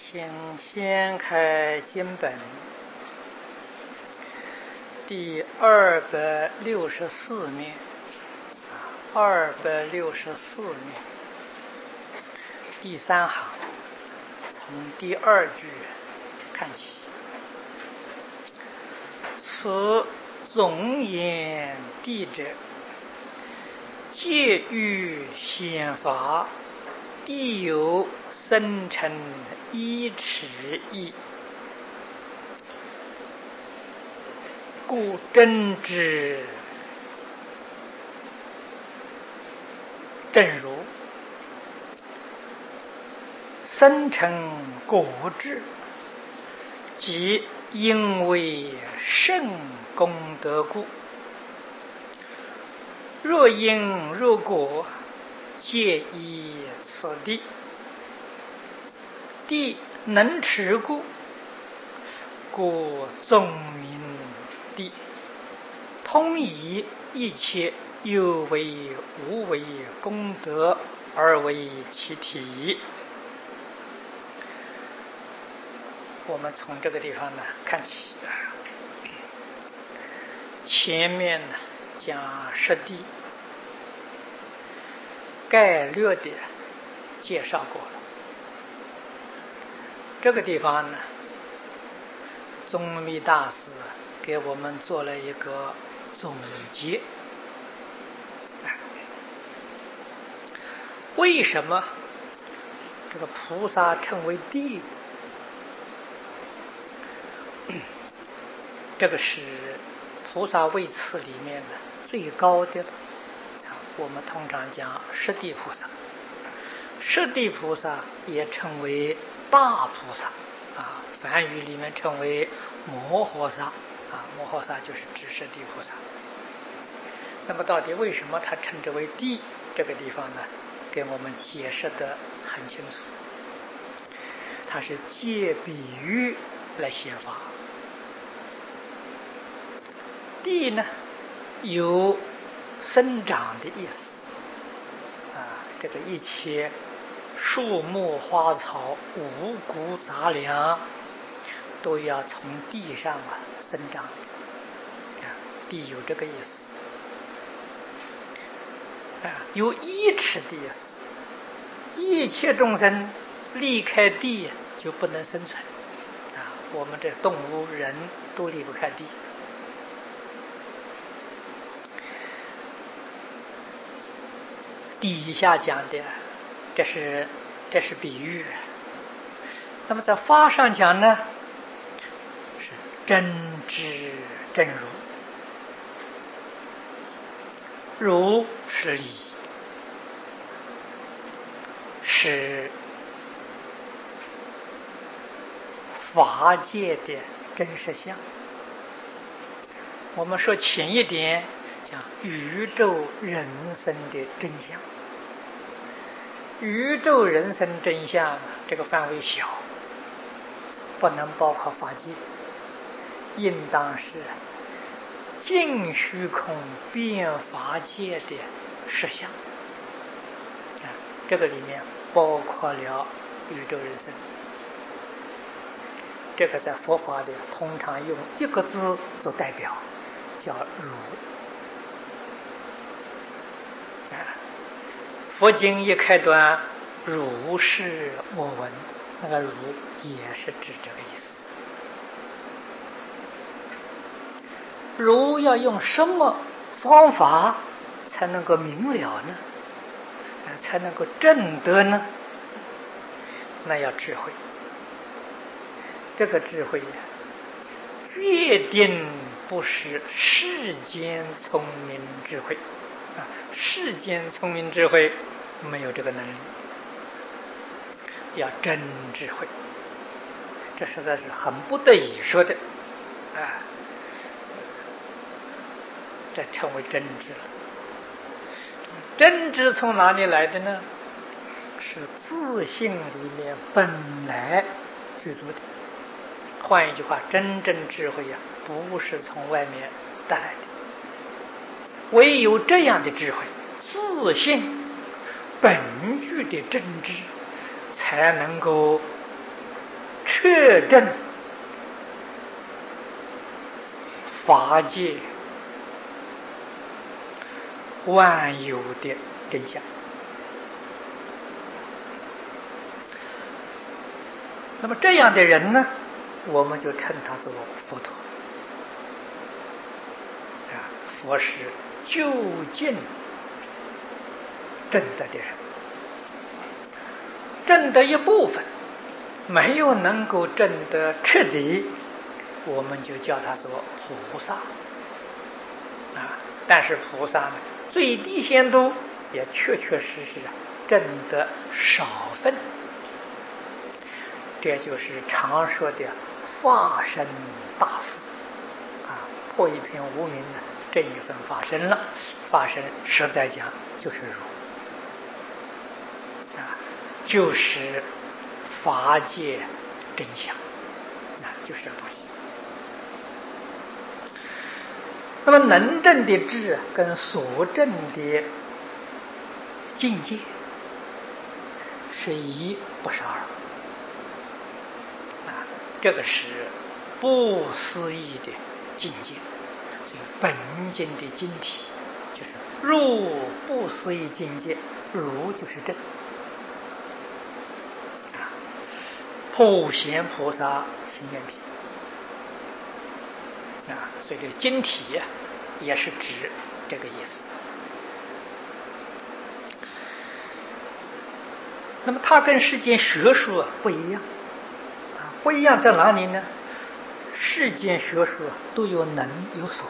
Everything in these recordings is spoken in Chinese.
请先开经本第264面，264面第3行，从第2句看起。此总言地者，戒欲显法，地有生成1尺意，故真之正如生成果智，即因为圣功德故。若因若果，皆依此地。地能持故，故总名地，通以一切有为无为功德而为其体。我们从这个地方呢看起，前面呢讲实地，概略的介绍过了。这个地方呢，宗密大师给我们做了一个总结。为什么这个菩萨称为地？这个是菩萨位次里面的最高的了。我们通常讲十地菩萨，十地菩萨也称为大菩萨梵语里面称为摩诃萨摩诃萨就是指十地菩萨。那么到底为什么他称之为地？这个地方呢，给我们解释得很清楚。他是借比喻来显法。地呢，有生长的意思这个一切树木花草五谷杂粮都要从地上生长地有这个意思有1尺的意思。一切众生离开地就不能生存我们这动物人都离不开地。底下讲的这是比喻。那么在法上讲呢，是真知真如，如是理，是法界的真实相。我们说浅一点，讲宇宙人生的真相。宇宙人生真相这个范围小，不能包括法界，应当是尽虚空遍法界的实相这个里面包括了宇宙人生。这个在佛法里通常用一个字做代表，叫如。佛经一开端，如是我闻，那个如也是指这个意思。如要用什么方法才能够明了呢？才能够证得呢？那要智慧。这个智慧决定不是世间聪明智慧世间聪明智慧没有这个能力，要真智慧。这实在是很不得已说的这称为真知了。真知从哪里来的呢？是自性里面本来具足的。换一句话，真正智慧不是从外面带来的。唯有这样的智慧，自性本具的真知，才能够确证法界万有的真相。那么这样的人呢，我们就称他做佛陀。佛是究竟证得的人，证得一部分，没有能够证得彻底，我们就叫他做菩萨。但是菩萨呢，最低限度也确确实实证得少分，这就是常说的化身大事破一片无明呢，这一份发生了，发生实在讲就是如就是法界真相就是这个东西。那么能证的智跟所证的境界是一，不是二这个是不思议的境界。这个本经的经体就是入不思议境界，如就是正普贤菩萨行愿品所以这个经体也是指这个意思。那么它跟世间学说不一样不一样在哪里呢？世间学说都有能有所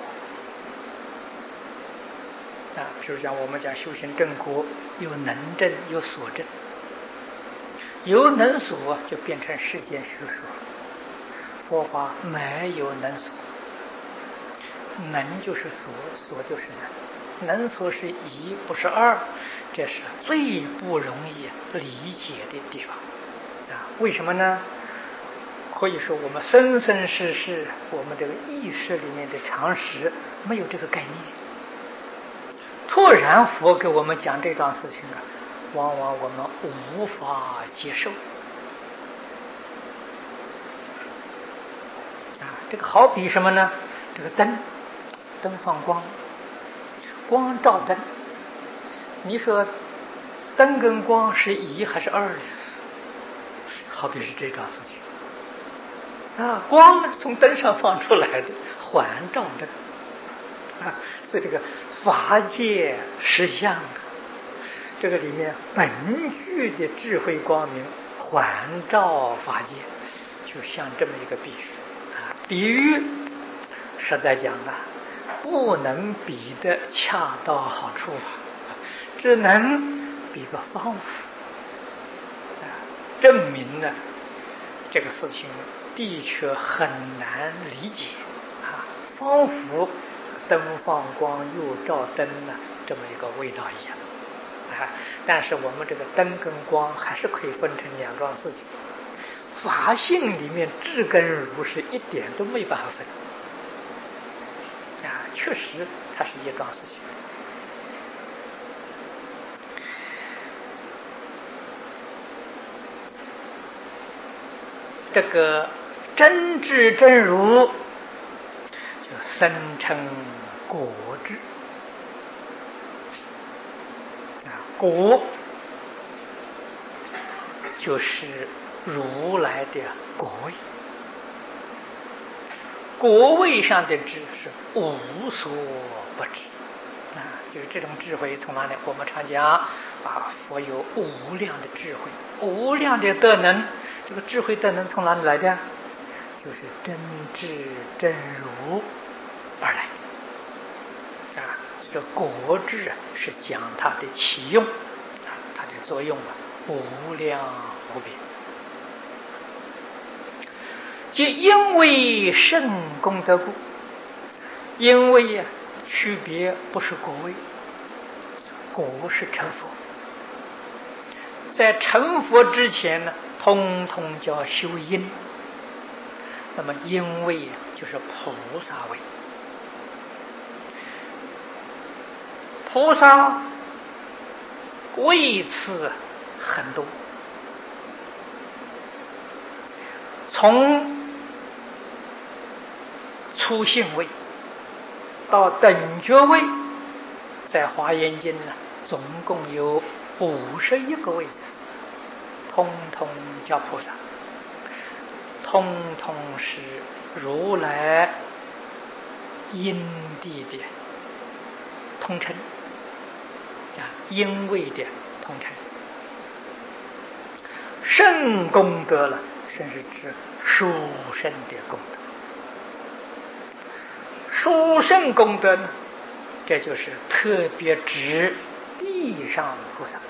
比如讲我们讲修行正果，有能证有所证，有能所就变成世间学说。佛法没有能所，能就是所，所就是能，能所是一不是二，这是最不容易理解的地方为什么呢？可以说我们生生世世我们这个意识里面的常识没有这个概念，突然佛给我们讲这桩事情往往我们无法接受这个好比什么呢？这个灯放光，光照灯，你说灯跟光是一还是二？好比是这桩事情光呢从灯上放出来的，环照灯所以这个法界实相这个里面本具的智慧光明环照法界，就像这么一个比喻比喻实在讲不能比得恰到好处只能比个方法证明呢这个事情的确很难理解仿佛灯放光又照灯这么一个味道一样但是我们这个灯跟光还是可以分成两桩事情。法性里面智跟如是一点都没办法分确实它是一桩事情。这个真智真如就深称果智果就是如来的果位，果位上的智是无所不知就是这种智慧从哪里？我们常讲佛有无量的智慧，无量的德能。这个智慧德能从哪里来的？就是真智真如而来这果智是讲它的起用它的作用无量无边。即因为圣功德故，因为区别不是果位，果是成佛，在成佛之前呢，通通叫修因。那么因为就是菩萨位，菩萨位次很多， 从初性位到等觉位，在华严经呢，总共有51个位次，通通叫菩萨，通通是如来因地的通称因位的通称。圣功德了，甚是指殊胜的功德。殊胜功德呢，这就是特别指地上菩萨，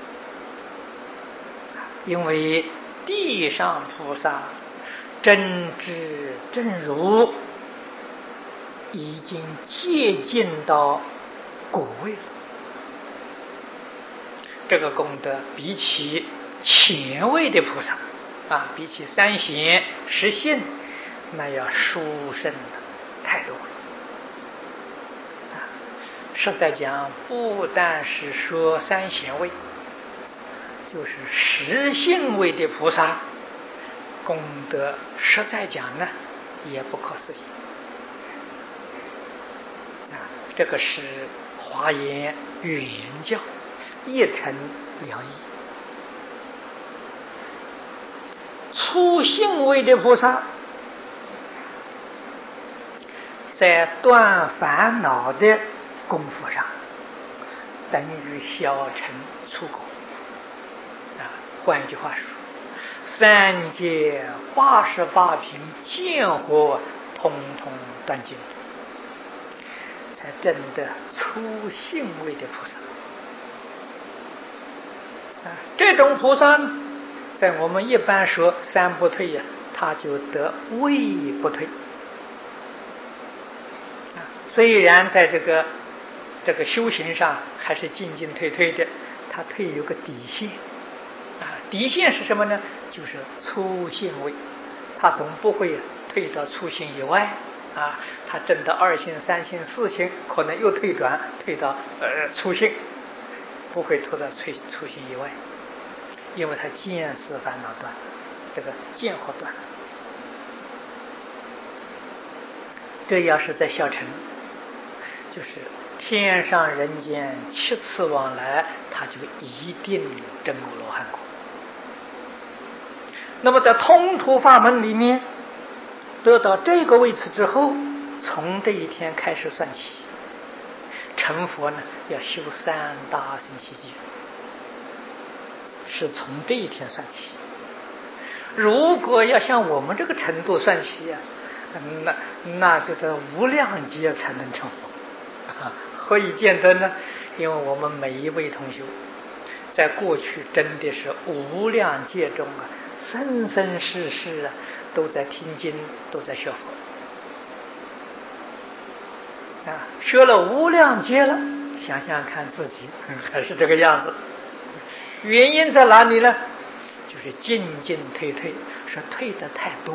因为地上菩萨真知真如已经接近到果位了。这个功德比起前位的菩萨比起三贤十信，那要殊胜的太多了。实在讲，不但是说三贤位，就是十信位的菩萨功德，实在讲呢也不可思议。这个是华严原教一尘了义。初信位的菩萨，在断烦恼的功夫上，等于小乘出果。换一句话说，三界88品见惑通通断尽，才证得初信位的菩萨。这种菩萨呢，在我们一般说三不退他就得位不退。虽然在这个修行上还是进进退退的，他退有个底线底线是什么呢？就是初信位，他总不会退到初信以外他证到二信、三信、四信，可能又退转退到初信，不会退到初信以外，因为他见思烦恼断，这个见惑断。这要是在小乘，就是天上人间7次往来，他就一定证阿罗汉果。那么在通途法门里面得到这个位置之后，从这一天开始算起，成佛呢要修3大乘奇迹，是从这一天算起。如果要像我们这个程度算起那就在无量劫才能成佛何以见得呢？因为我们每一位同修在过去真的是无量劫中生生世世都在听经，都在学佛学了无量劫了，想想看自己还是这个样子。原因在哪里呢？就是进进退退，是退得太多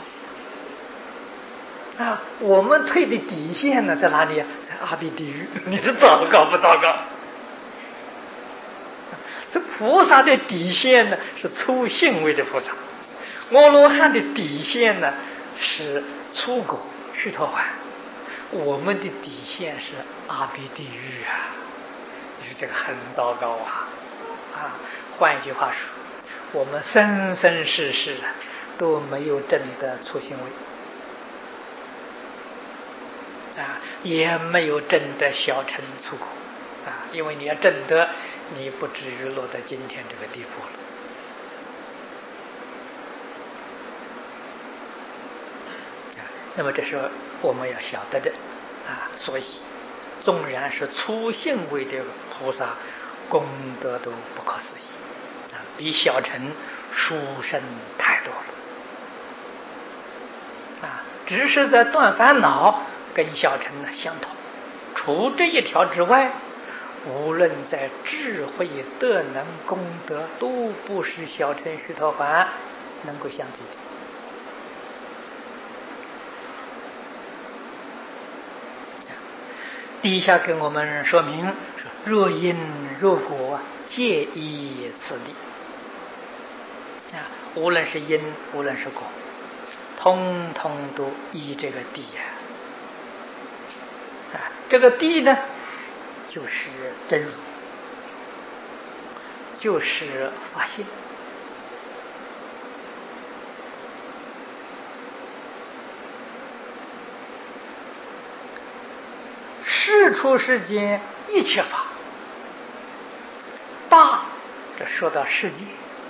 了我们退的底线呢在哪里？在阿鼻地狱。你是糟糕不糟糕？这菩萨的底线呢是初信位的菩萨，阿罗汉的底线呢是初果须陀洹，我们的底线是阿鼻地狱你说这个很糟糕换一句话说，我们生生世世都没有证得初信位也没有证得小乘出果因为你要证得，你不至于落到今天这个地步了那么这是我们要晓得的所以纵然是初信位的菩萨，功德都不可思议比小乘殊胜太多了只是在断烦恼跟小乘相同，除这一条之外，无论在智慧德能功德，都不是小乘须陀洹能够相比的底下跟我们说明说，若因若果皆依此地无论是因无论是果通通都依这个谛呀。这个谛呢，就是真如，就是法性。世出世间一切法，大这说到世界，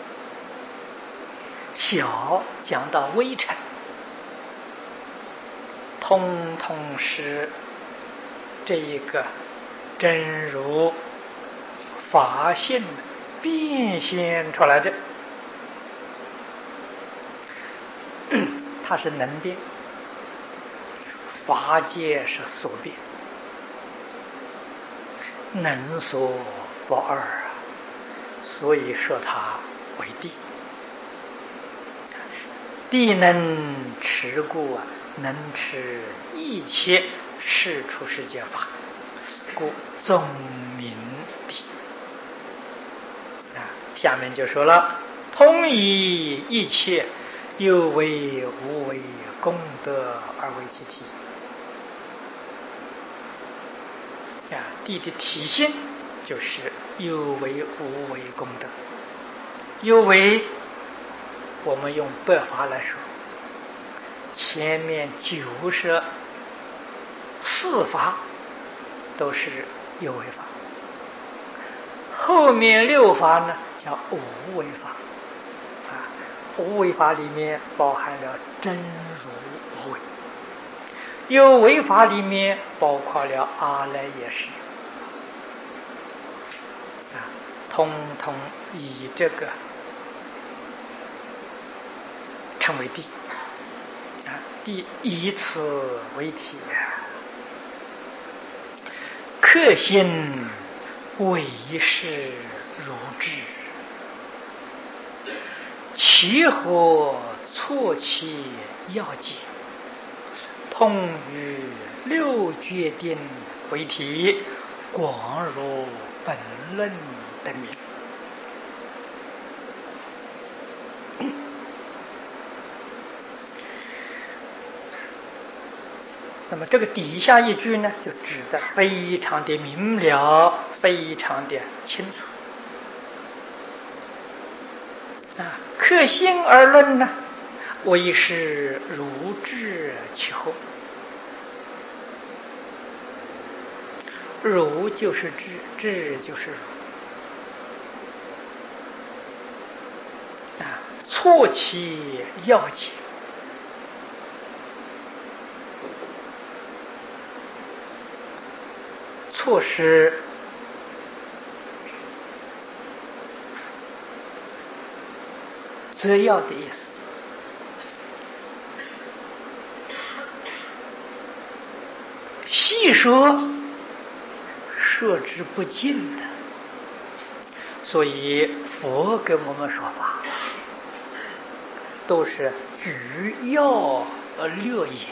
小讲到微尘，通通是这一个真如法性变现出来的。它是能变，法界是所变，能所不二啊，所以说它为谛。谛能持故啊，能持一切世出世间法，故宗名谛。下面就说了，通以一切有为无为功德而为其体。谛的体性就是有为无为功德。有为我们用白话来说，前面94法都是有为法，后面6法呢叫无为法。无为法里面包含了真如无为，有为法里面包括了阿赖耶识，通通以这个称为谛。谛以此为体，克心为是如智，其何错其要解，通于6决定为体，广如本论等名。那么这个底下一句呢，就指得非常的明了，非常的清楚。克心而论呢，为是如智其后。如就是智，智就是如。错其要解，错失择要的意思。细说说之不尽的，所以佛给我们说法都是举要而略言，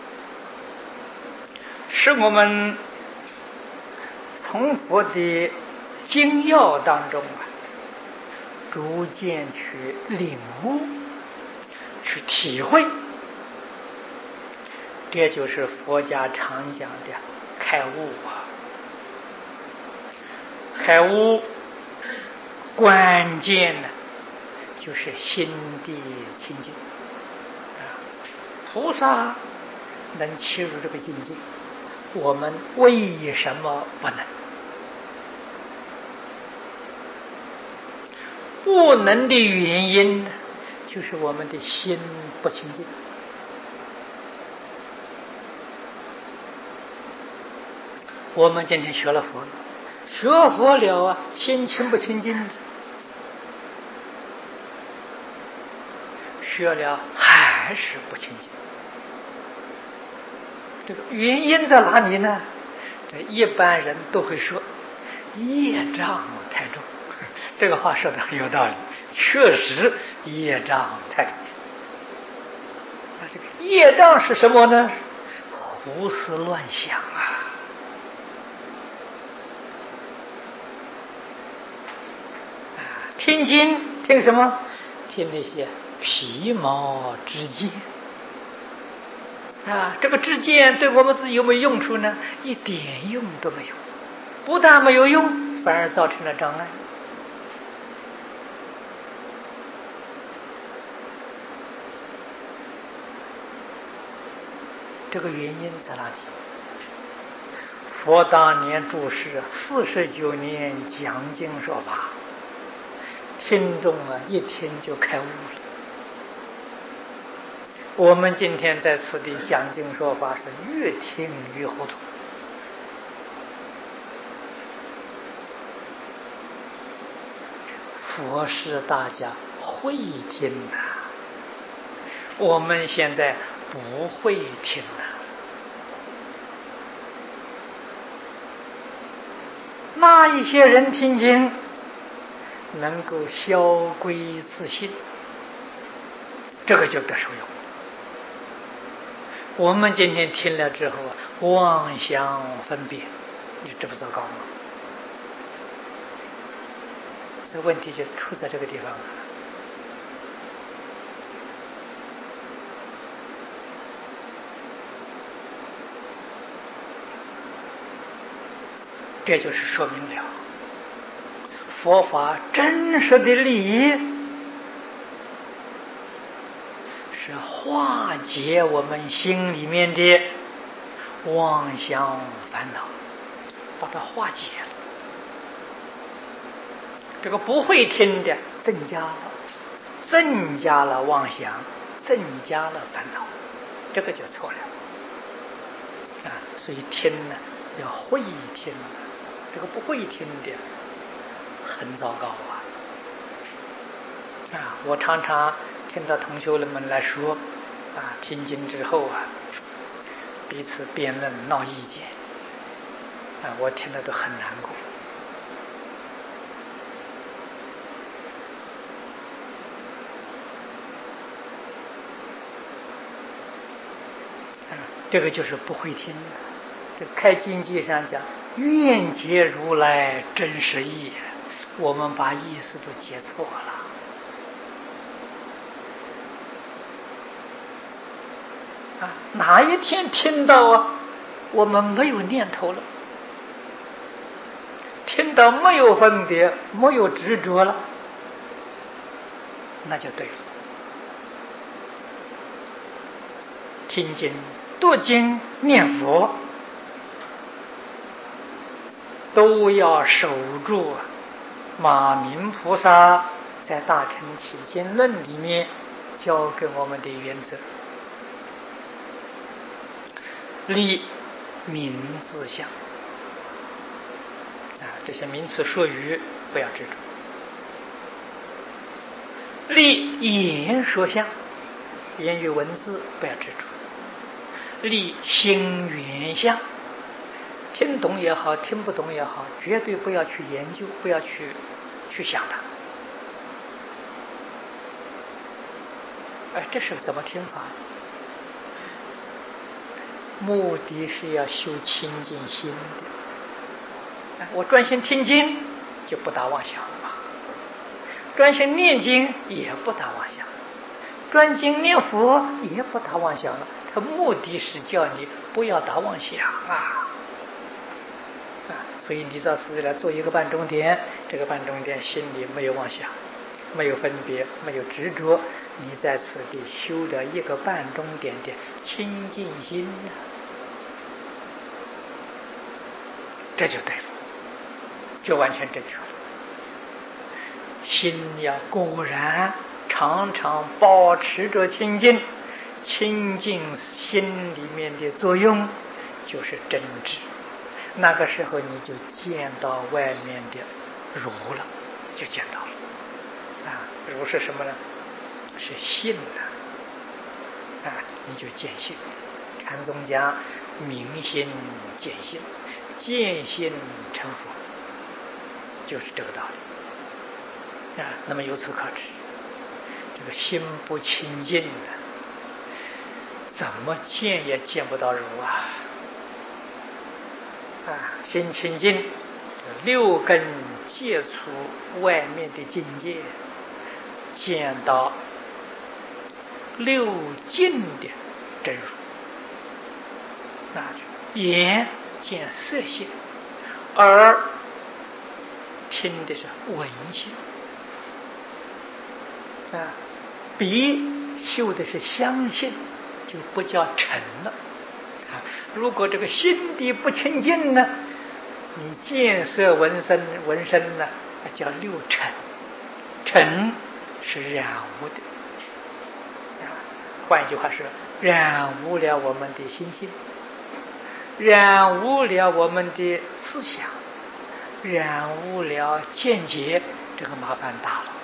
使我们从佛的经要当中逐渐去领悟，去体会。这就是佛家常讲的开悟开悟关键呢，就是心地清净。菩萨能切入这个境界，我们为什么不能？不能的原因呢，就是我们的心不清净。我们今天学了佛了，学佛了心清不清净？学了还是不清净。这个原因在哪里呢？这一般人都会说业障太重。这个话说的很有道理，确实业障太重。这个业障是什么呢？胡思乱想听经听什么？听那些皮毛之见这个知见对我们自己有没有用处呢？一点用都没有，不但没有用，反而造成了障碍。这个原因在哪里？佛当年住世49年讲经说法，听众一听就开悟了。我们今天在此地讲经说法，是越听越糊涂。佛是大家会听的，我们现在不会听了。那一些人听经能够消归自信，这个就得受用。我们今天听了之后妄想分别，你这不糟糕吗？这问题就出在这个地方了。这就是说明了佛法真实的利益是化解我们心里面的妄想烦恼，把它化解了。这个不会听的增加了妄想，增加了烦恼，这个就错了所以听呢要会听，这个不会听的很糟糕我常常听到同学们来说听经之后彼此辩论闹意见我听了都很难过。这个就是不会听。这开经记上讲，愿解如来真实义，我们把意思都解错了哪一天听到我们没有念头了，听到没有分别，没有执着了，那就对了。听经读经念佛都要守住马明菩萨在《大乘起经论》里面教给我们的原则：立名字相这些名词术语不要执着；立言说相，言语文字不要执着；立心缘相，听懂也好，听不懂也好，绝对不要去研究，不要去想它。这是怎么听法？目的是要修清净心的。我专心听经就不打妄想了嘛，专心念经也不打妄想，专心念佛也不打妄想了。它目的是叫你不要打妄想所以你到此地来做一个半钟点，这个半钟点心里没有妄想，没有分别，没有执着，你在此地修了一个半钟点的清净心这就对了，就完全正确了。心要果然常常保持着清净，清净心里面的作用就是真知。那个时候你就见到外面的如了，就见到了如是什么呢？是信你就见信。禅宗讲明心见性，见性成佛，就是这个道理那么由此可知，这个心不清净怎么见也见不到如心清净，六根接触外面的境界，见到六境的真如啊，眼见色性，耳听的是闻性，啊，鼻嗅的是香性，就不叫尘了。啊，如果这个心地不清净呢，你见色闻声呢，叫六尘，尘是染污的。换一句话说，染污了我们的心性，染污了我们的思想，染污了见解，这个麻烦大了。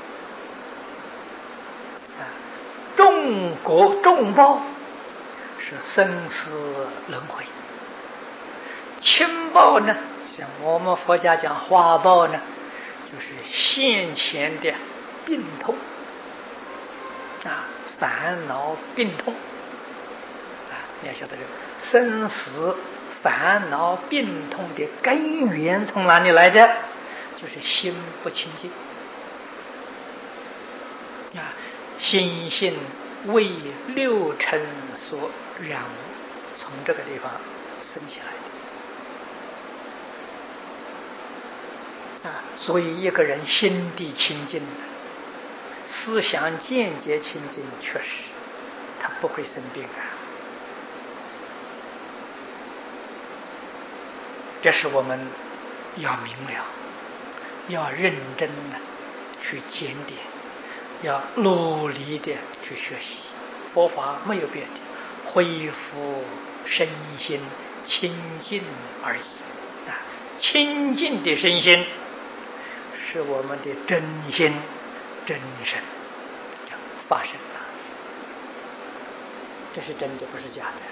重果重报是生死轮回，轻报呢，像我们佛家讲花报呢，就是现前的病痛啊，烦恼病痛啊，你要晓得这个生死烦恼病痛的根源从哪里来的？就是心不清净啊，心性为六尘所染污，从这个地方生起来的啊。所以一个人心地清净，思想见解清净，确实他不会生病啊。这是我们要明了，要认真的去检点，要努力的去学习。佛法没有别的，恢复身心清净而已啊！清净的身心是我们的真心真神发生了，这是真的，不是假的。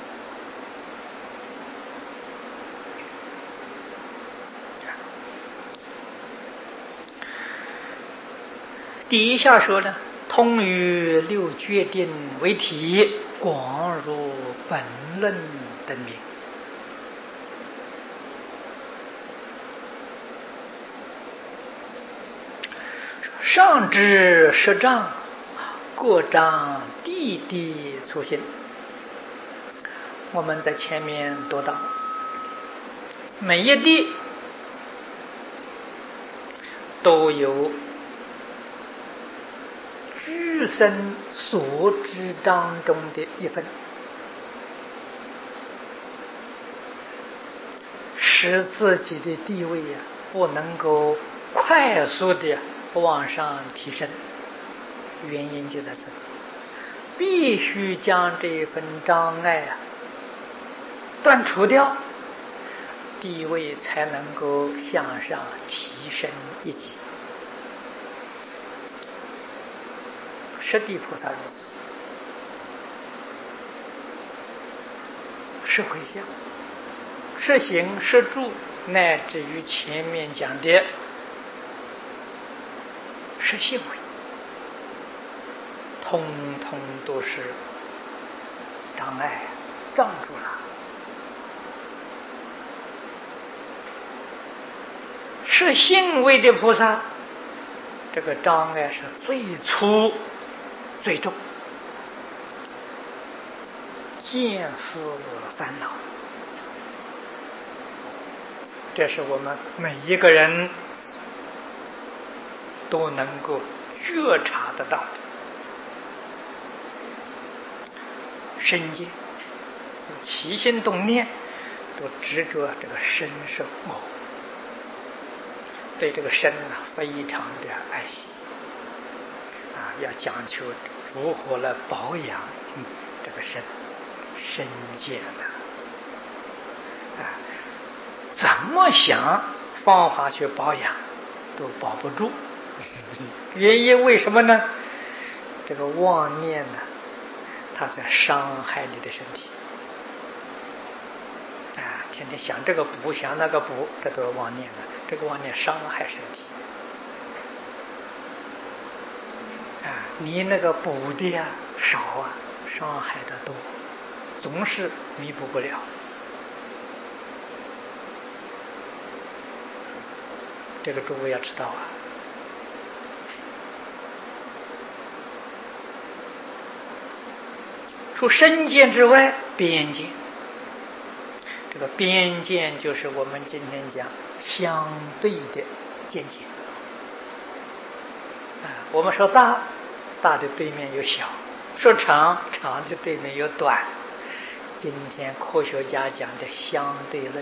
第一下说呢，通于六决定为体，广如本论等名。上至10章，各章地地出现。我们在前面读到，每一地都有自身所知当中的一分，使自己的地位不能够快速的往上提升，原因就在这里，必须将这一份障碍断除掉，地位才能够向上提升一级。十地菩萨如此，是回向、是行、是住，乃至于前面讲的是行为，通通都是障碍，障住了。是行为的菩萨，这个障碍是最粗最重，见思烦恼，这是我们每一个人都能够觉察得到的。身见起心动念都执着这个身是我，对这个身非常的爱惜啊，要讲求如何来保养这个身见的啊，怎么想方法去保养都保不住。原因为什么呢？这个妄念呢，它在伤害你的身体啊，天天想这个补想那个补，这都是妄念的，这个妄念伤害身体啊，你那个补的少啊，伤害的多，总是弥补不了。这个诸位要知道啊。除身见之外，边见这个边见就是我们今天讲相对的见解。我们说大，大的对面有小；说长，长的对面有短。今天科学家讲的相对论，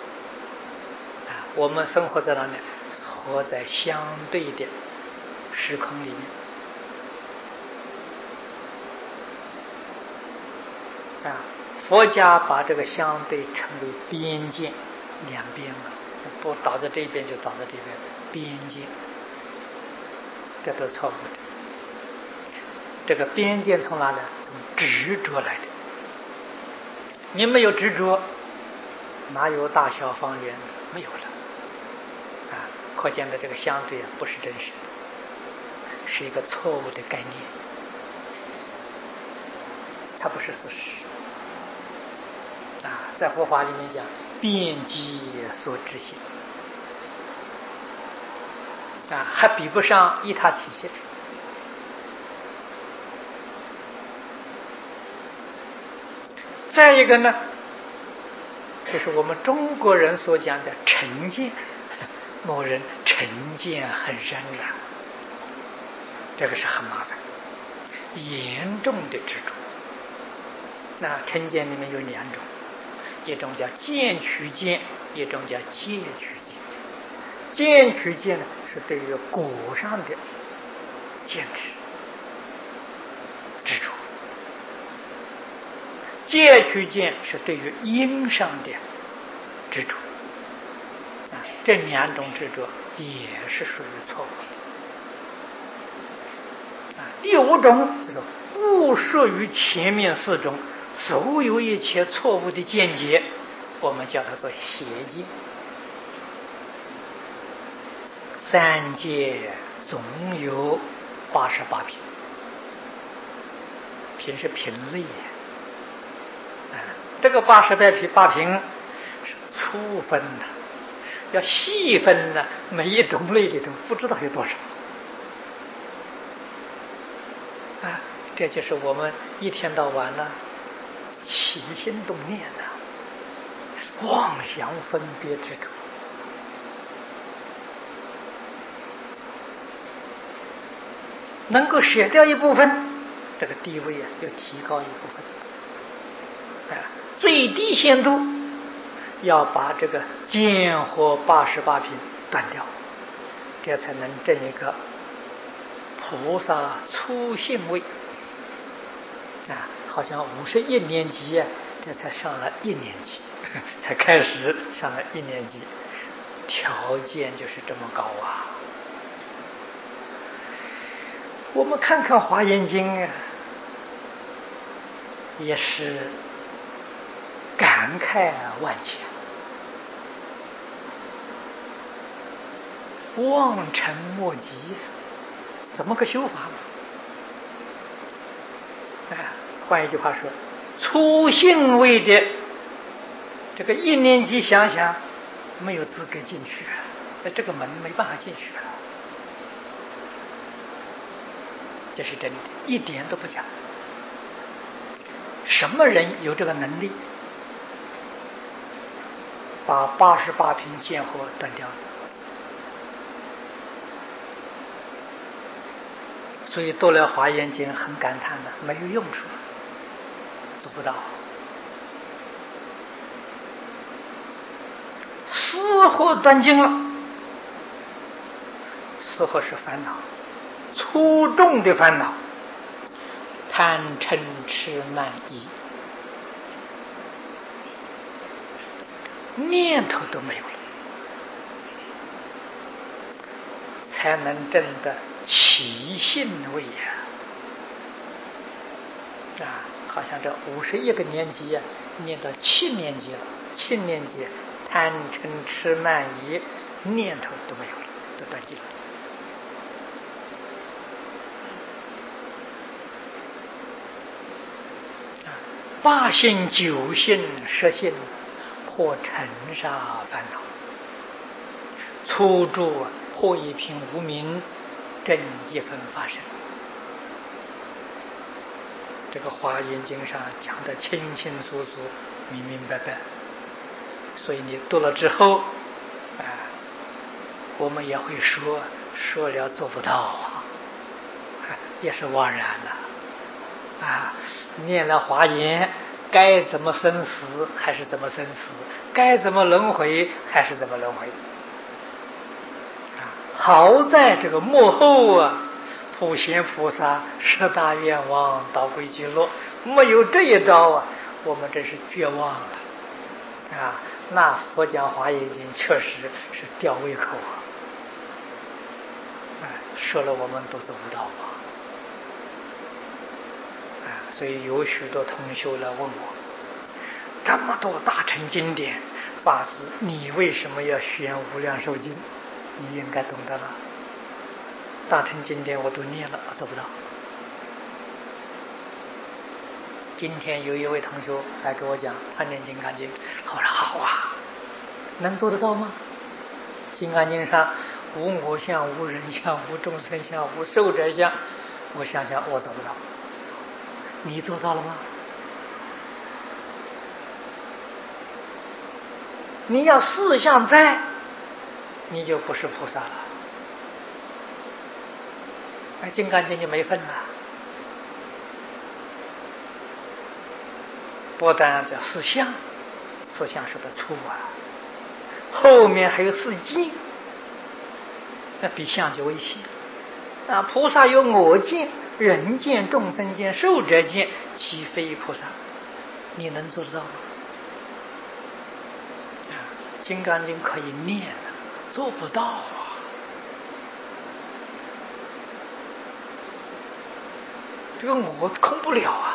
我们生活在哪里？活在相对的时空里面。佛家把这个相对称为边界，两边嘛，不倒在这边就倒在这边，边界，这都是错误的。这个边界从哪来？从执着来的。你没有执着，哪有大小方圆？没有了。可见的这个相对不是真实的，是一个错误的概念，它不是事实。在佛法里面讲，遍机所知性，还比不上一他起现。再一个呢，就是我们中国人所讲的成见，某人成见很深这个是很麻烦，严重的执着。那成见里面有两种，一种叫见取见，一种叫戒取见。见取见呢，是对于果上的坚持执着；戒取见是对于因上的执着。这两种执着也是属于错误的。第五种就是不属于前面四种所有一切错误的见解，我们叫它做邪见。三界总有88品，品是品类这个88品是粗分的，要细分呢，每一种类里头不知道有多少这就是我们一天到晚呢起心动念妄想分别之处。能够舍掉一部分，这个地位要提高一部分最低限度要把这个见惑88品断掉，这才能证一个菩萨初信位好像51年级这才上了1年级，才开始上了1年级，条件就是这么高我们看看《华严经》也是感慨万千，望尘莫及，怎么个修法换一句话说，初信位的这个1年级想想没有资格进去这个门没办法进去这是真的，一点都不假。什么人有这个能力把88品见惑断掉？所以读了《华严经》很感叹没有用处，做不到。私惑断尽了，私惑是烦恼，粗重的烦恼，贪嗔痴慢疑，念头都没有了，才能证得起信位好像这51个年级念到7年级了，7年级贪嗔痴慢疑念头都没有了，都断尽了。8信、9信、10信破尘沙烦恼，粗住破一品无明，正一分法身。这个《华严经》上讲得清清楚楚、明明白白所以你读了之后，我们也会说了做不到啊，也是枉然的啊。念了华严，该怎么生死还是怎么生死，该怎么轮回还是怎么轮回啊。好在这个幕后啊，普贤菩萨十大愿望导归极乐，没有这一招啊，我们真是绝望了啊。那佛讲华严经确实是吊胃口啊，说了我们都做不到啊。所以有许多同修来问我，这么多大乘经典，法师你为什么要选无量寿经？你应该懂得了，大乘经典我都念了，我做不到。今天有一位同修来给我讲，他念金刚经，我说好啊，能做得到吗？金刚经上无我相、无人相、无众生相、无寿者相，我想想我做不到。你做到了吗？你要四相在，你就不是菩萨了。金刚经就没份了。不但这四相，四相说的粗啊，后面还有四境，那比相就危险啊！菩萨有我见、人见、众生见、寿者见，岂非菩萨？你能做得到吗？金刚经可以念的，做不到啊！这个我空不了啊！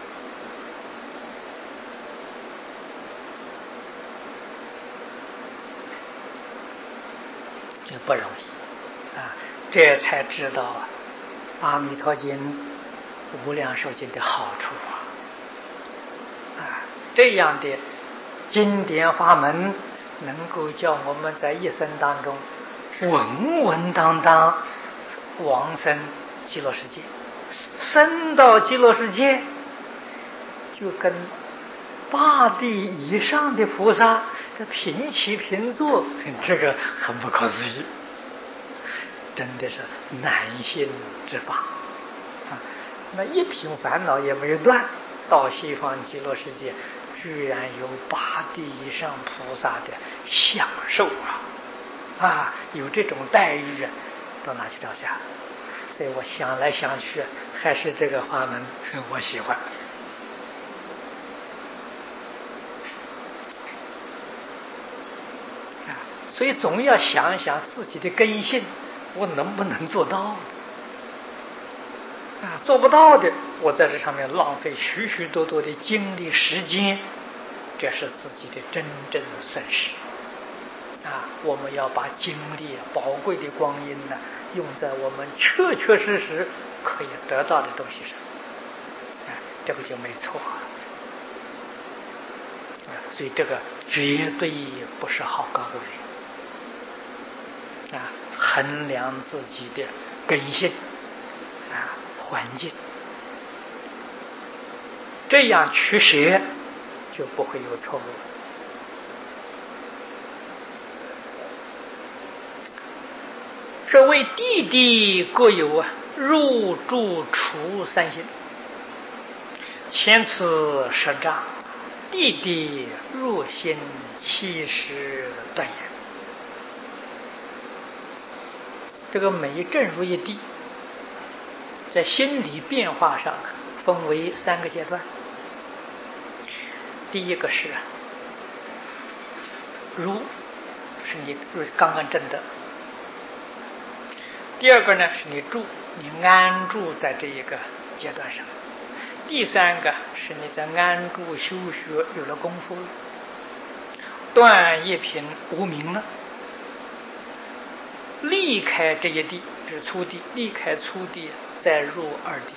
这不容易啊！这才知道啊，《阿弥陀经》《无量寿经》的好处啊！这样的经典法门，能够叫我们在一生当中稳稳当当往生极乐世界，升到极乐世界，就跟8地以上的菩萨这平起平坐，这个很不可思议，真的是难信之法啊！那一品烦恼也没有断，到西方极乐世界居然有8地以上菩萨的享受啊！有这种待遇啊，到哪去找去啊？所以我想来想去，还是这个法门我喜欢啊！所以总要想一想自己的根性，我能不能做到啊？做不到的，我在这上面浪费许许多多的精力时间，这是自己的真正损失啊！我们要把精力宝贵的光阴呢，用在我们确确实实可以得到的东西上，这个就没错所以这个绝对不是好高骛远衡量自己的根性环境，这样取舍就不会有错误。这为地地各有入住处3心，前此10障，地地入心70断言。这个每正如一地，在心理变化上分为3个阶段。第一个是如，是你刚刚证得；第二个呢，是你住，你安住在这一个阶段上；第3个是你在安住修学有了功夫了，断一品无明了，离开这一地是初地，离开初地再入2地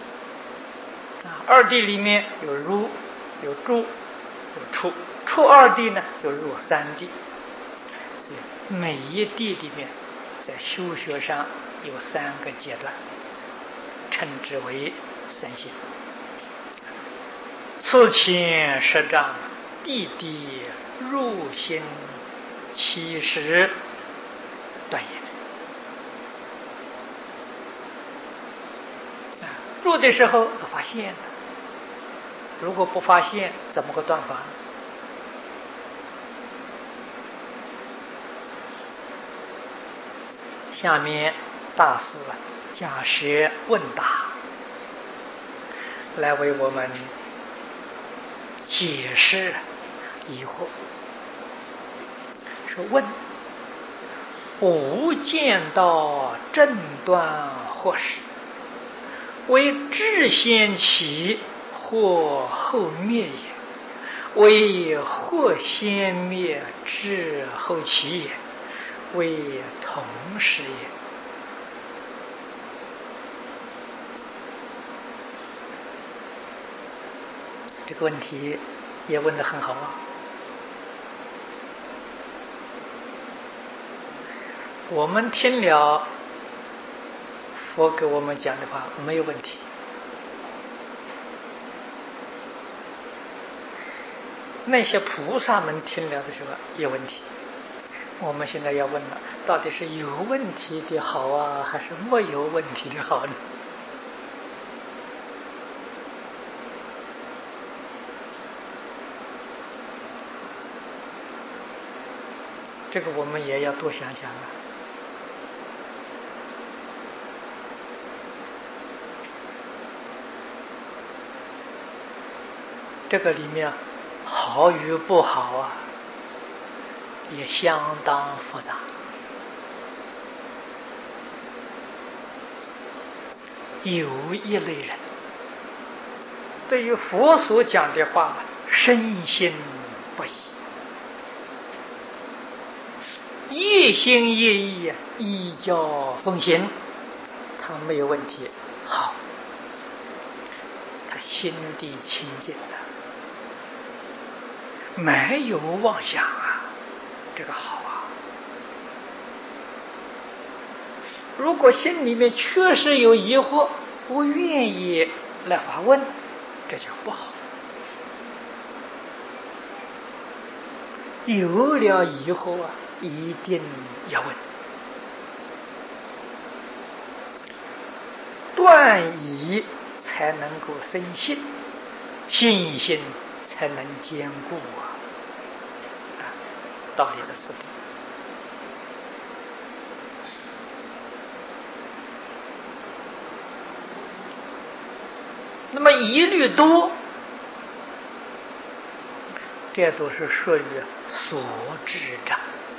，2地里面有入，有住，有出，出2地呢就入3地，所以每一地里面在修学上有3个阶段，称之为3心。此前10障，地地入心其实断言。入的时候发现了，如果不发现，怎么个断法？下面大师假设问答，来为我们解释疑惑。说问：吾见到正断或时，为智先起，或后灭也；为或先灭，智后起也；为同时也。这个问题也问得很好啊。我们听了佛给我们讲的话没有问题，那些菩萨们听了的时候有问题。我们现在要问了，到底是有问题的好啊，还是没有问题的好呢？这个我们也要多想想啊。这个里面好与不好啊，也相当复杂。有一类人对于佛所讲的话深信不疑，一心一意依教奉行，他没有问题，好，他心地清净的，没有妄想啊，这个好啊。如果心里面确实有疑惑，不愿意来发问，这就不好。有了疑惑啊，一定要问。断疑才能够生信，信心才能坚固啊！道理在此地。那么疑虑多，这都是属于所知障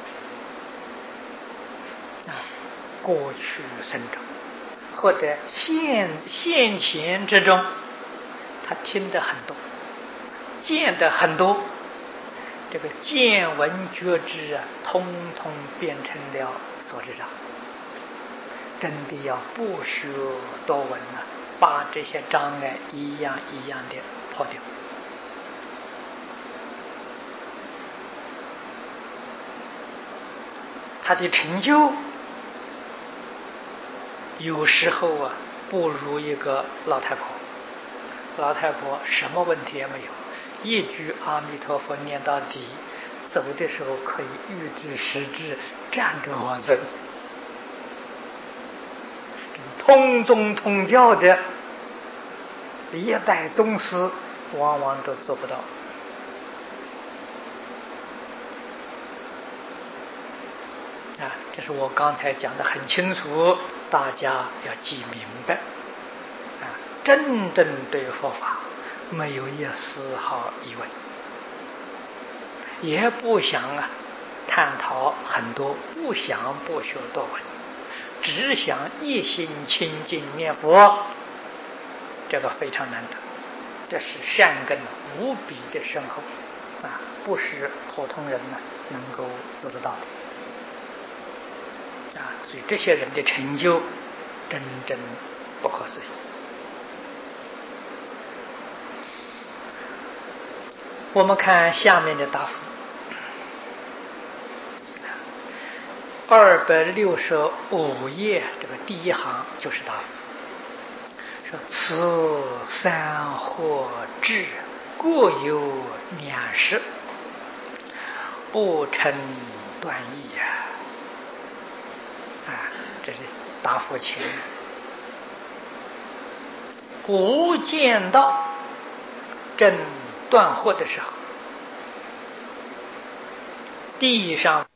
啊，过去生中或者现前之中，他听得很多，见得很多，这个见闻觉知啊，通通变成了所知障。真的要不学多闻啊，把这些障碍一样一样的抛掉。他的成就有时候啊，不如一个老太婆。老太婆什么问题也没有，一句阿弥陀佛念到底，走的时候可以预知时至，站着往生。通宗通教的一代宗师往往都做不到啊！这是我刚才讲的很清楚，大家要记明白啊！真正对佛法没有一丝毫疑问，也不想探讨很多，不想不学多闻，只想一心清净念佛，这个非常难得，这是善根无比的深厚啊，不是普通人能够做得到的啊。所以这些人的成就真正不可思议。我们看下面的答复，265页这个第一行就是答复，说此三惑智各有两识， 不成断义呀！这是答复前无见到正断惑的时候，地上